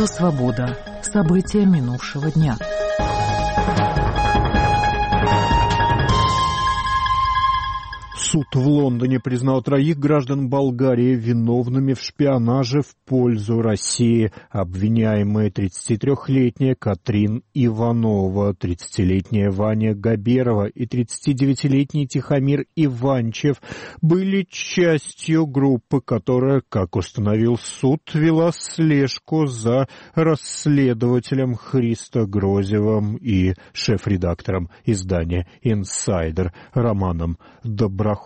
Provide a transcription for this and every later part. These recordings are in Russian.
Радио «Свобода». События минувшего дня. Суд в Лондоне признал 3 граждан Болгарии виновными в шпионаже в пользу России. Обвиняемые 33-летняя Катрин Иванова, 30-летняя Ваня Габерова и 39-летний Тихомир Иванчев были частью группы, которая, как установил суд, вела слежку за расследователем Христо Грозевым и шеф-редактором издания «Инсайдер» Романом Доброхотовым.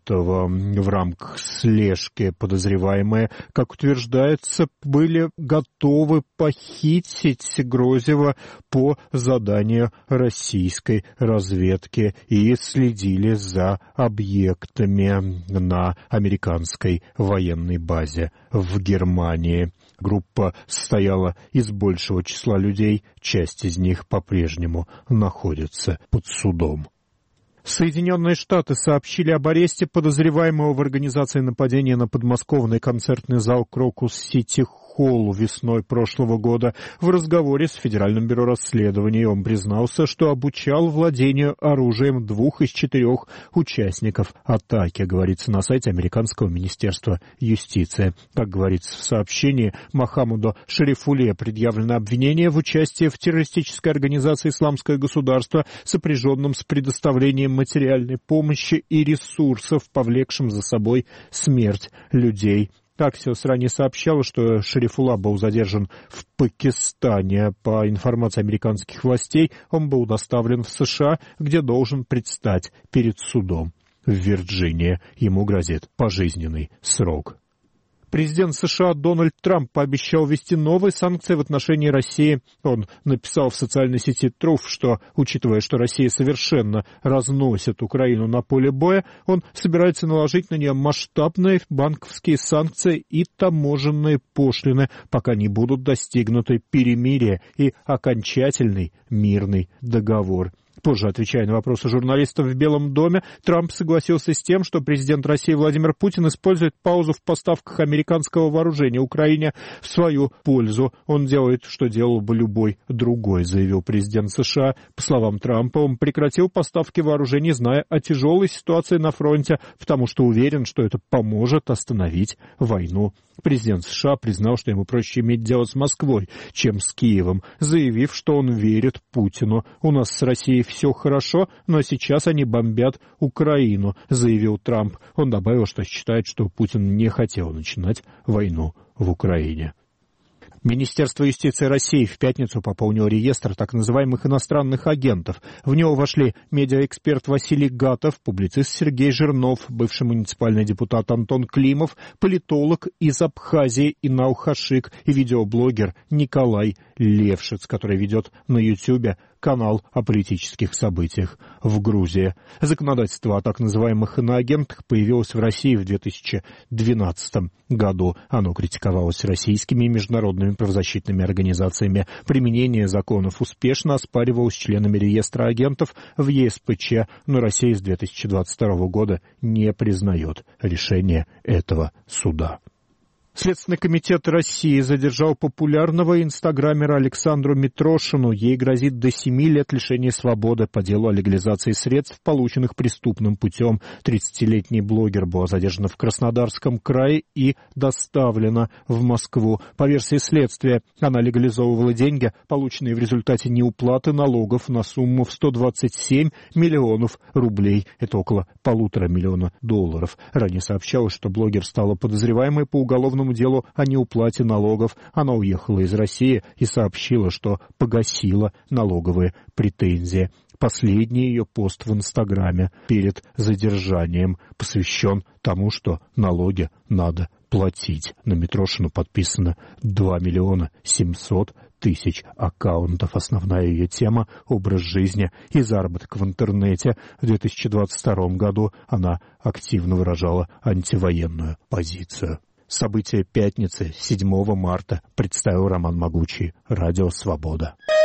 В рамках слежки подозреваемые, как утверждается, были готовы похитить Грозева по заданию российской разведки и следили за объектами на американской военной базе в Германии. Группа состояла из большего числа людей, часть из них по-прежнему находится под судом. Соединенные Штаты сообщили об аресте подозреваемого в организации нападения на подмосковный концертный зал «Крокус Сити Холл» весной прошлого года. В разговоре с Федеральным бюро расследований он признался, что обучал владению оружием 2 из 4 участников атаки, говорится на сайте Американского министерства юстиции. Как говорится в сообщении, Мохаммеду Шарифуле предъявлено обвинение в участии в террористической организации «Исламское государство», сопряженном с предоставлением материальной помощи и ресурсов, повлекшим за собой смерть людей. Аксиос ранее сообщала, что Шарифулла был задержан в Пакистане. По информации американских властей, он был доставлен в США, где должен предстать перед судом. В Вирджинии ему грозит пожизненный срок. Президент США Дональд Трамп пообещал ввести новые санкции в отношении России. Он написал в социальной сети Truth, что, учитывая, что Россия совершенно разносит Украину на поле боя, он собирается наложить на нее масштабные банковские санкции и таможенные пошлины, пока не будут достигнуты перемирие и окончательный мирный договор. Позже, отвечая на вопросы журналистов в Белом доме, Трамп согласился с тем, что президент России Владимир Путин использует паузу в поставках американского вооружения Украине в свою пользу. Он делает, что делал бы любой другой, заявил президент США. По словам Трампа, он прекратил поставки вооружений, зная о тяжелой ситуации на фронте, потому что уверен, что это поможет остановить войну. Президент США признал, что ему проще иметь дело с Москвой, чем с Киевом, заявив, что он верит Путину. «У нас с Россией все хорошо, но сейчас они бомбят Украину», заявил Трамп. Он добавил, что считает, что Путин не хотел начинать войну в Украине. Министерство юстиции России в пятницу пополнило реестр так называемых иностранных агентов. В него вошли медиаэксперт Василий Гатов, публицист Сергей Жирнов, бывший муниципальный депутат Антон Климов, политолог из Абхазии Инал Хашик и видеоблогер Николай Левшиц, который ведет на Ютьюбе канал о политических событиях в Грузии. Законодательство о так называемых иноагентах появилось в России в 2012 году. Оно критиковалось российскими и международными правозащитными организациями. Применение законов успешно оспаривалось членами реестра агентов в ЕСПЧ, но Россия с 2022 года не признает решение этого суда. Следственный комитет России задержал популярного инстаграмера Александру Митрошину. Ей грозит до 7 лет лишения свободы по делу о легализации средств, полученных преступным путем. 30-летний блогер была задержана в Краснодарском крае и доставлена в Москву. По версии следствия, она легализовывала деньги, полученные в результате неуплаты налогов на сумму в 127 миллионов рублей. Это около $1,5 миллиона. Ранее сообщалось, что блогер стала подозреваемой по уголовному делу о неуплате налогов. Она уехала из России и сообщила, что погасила налоговые претензии. Последний ее пост в Инстаграме перед задержанием посвящен тому, что налоги надо платить. На Митрошину подписано 2 700 000 аккаунтов. Основная ее тема – образ жизни и заработок в интернете. В 2022 году она активно выражала антивоенную позицию. События пятницы, 7 марта, представил Роман Могучий. Радио «Свобода».